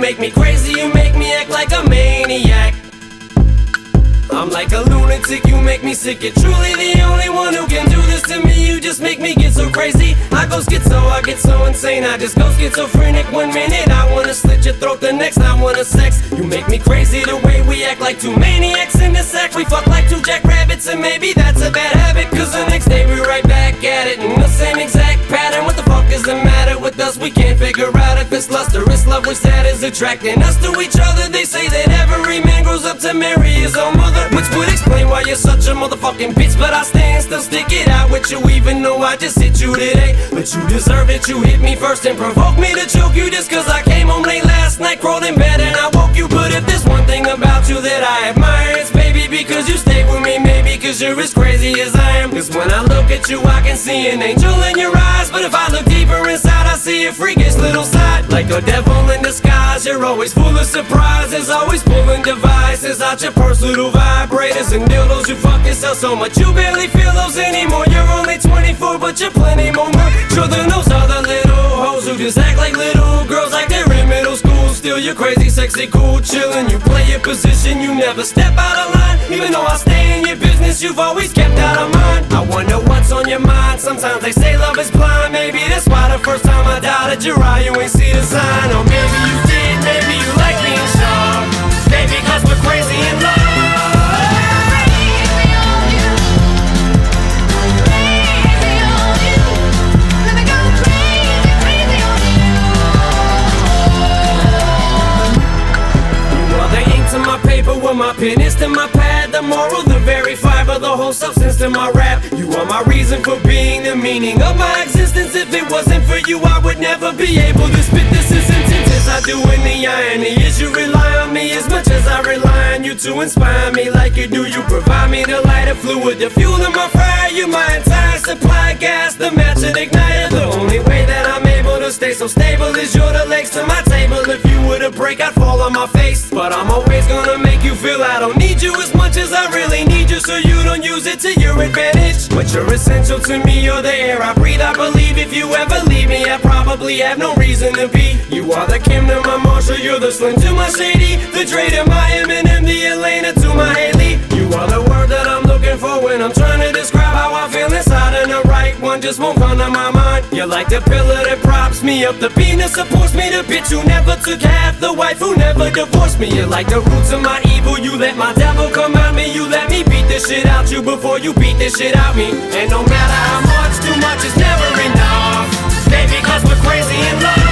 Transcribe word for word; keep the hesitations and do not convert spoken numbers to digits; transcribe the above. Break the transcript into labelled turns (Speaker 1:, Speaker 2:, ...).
Speaker 1: make me crazy, you make me act like a maniac. I'm like a lunatic, you make me sick. You're truly the only one who can do this to me. You just make me get so crazy. I go schizo, I get so insane. I just go schizophrenic. One minute I wanna slit your throat, the next I wanna sex. You make me crazy the way we act like two maniacs in the sack. We fuck like two jackrabbits, and maybe that's a bad habit, cause the next day we're right back at it in the same exact pattern. What the fuck is the matter with us? We can't figure out if it's lust or it's love, which that is attracting us to each other. They say that every man grows up to marry his own mother, which would explain why you're such a motherfucking bitch. But I stand still, stick it out with you, even though I just hit you today. But you deserve it, you hit me first and provoked me to choke you just cause I came home late last night, crawled in bed and I woke you. But if there's one thing about you that I admire, it's baby because you stay with me, maybe cause you're as crazy as I am. Cause when I look at you I can see an angel in your eyes, but if I look deeper inside I see a freakish little side. Like a devil in disguise, you're always full of surprises, always pulling devices out your purse, little vibrators and dildos. You fuck yourself so much you barely feel those anymore. You're only twenty-four but you're plenty more mature than those other little hoes who just act like little girls like they're in middle school. Still you're crazy, sexy, cool, chillin'. You play your position, you never step out of line. Even though I stay in your business, you've always kept out of mine. I wonder what's on your mind. Sometimes they say love is blind. Maybe that's why the first time I doubted your eye, you ain't see the sign. Or maybe you did, maybe you like being sharp. Maybe cause we're crazy in love. Well, my pen is to my pad, the moral, the very fiber, the whole substance to my rap. You are my reason for being, the meaning of my existence. If it wasn't for you, I would never be able to spit this as intense as I do. In the irony is you rely on me as much as I rely on you to inspire me like you do. You provide me the lighter fluid, the fuel in my fire. You my entire supply, gas, the match and igniter. The only way that I'm able to stay so stable is you're the legs to my table. If you were to break, I'd fall on my face, but I'm always gonna make you feel I don't need you as much as I really need you, so you don't use it to your advantage. But you're essential to me, you're the air I breathe. I believe if you ever leave me, I probably have no reason to be. You are the Kim to my Marshall, you're the Slim to my Shady, the Dre to my Eminem, the Elena to my Haley. You are the word that I'm looking for when I'm trying to describe how I feel inside, and the right one just won't come to my mind. You're like the pillar that props me up, the beam that supports me, the bitch who never took half, the wife who never divorced me. You're like the roots of my evil, you let my devil come out me. You let me beat this shit out you before you beat this shit out me. And no matter how much, too much is never enough. Baby, cause we're crazy in love.